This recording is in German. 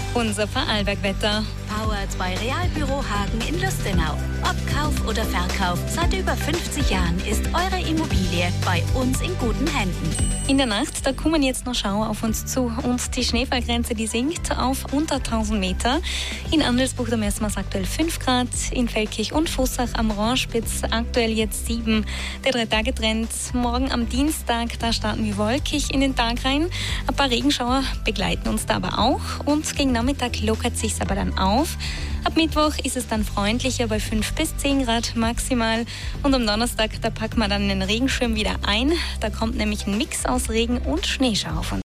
Unser Vorarlberg-Wetter. Powered bei Realbüro Hagen in Lustenau. Ob Kauf oder Verkauf, seit über 50 Jahren ist eure Immobilie bei uns in guten Händen. In der Nacht, da kommen jetzt noch Schauer auf uns zu und die Schneefallgrenze, die sinkt auf unter 1000 Meter. In Andelsbuch, da messen wir es aktuell 5 Grad, in Feldkirch und Vossach am Rheinspitz aktuell jetzt 7. Der 3-Tage-Trend morgen am Dienstag, da starten wir wolkig in den Tag rein. Ein paar Regenschauer begleiten uns da aber auch und gegen Nachmittag lockert sich es aber dann auf. Ab Mittwoch ist es dann freundlicher bei 5 bis 10 Grad maximal. Und am Donnerstag, da packen wir dann den Regenschirm wieder ein. Da kommt nämlich ein Mix aus Regen und Schneeschauer von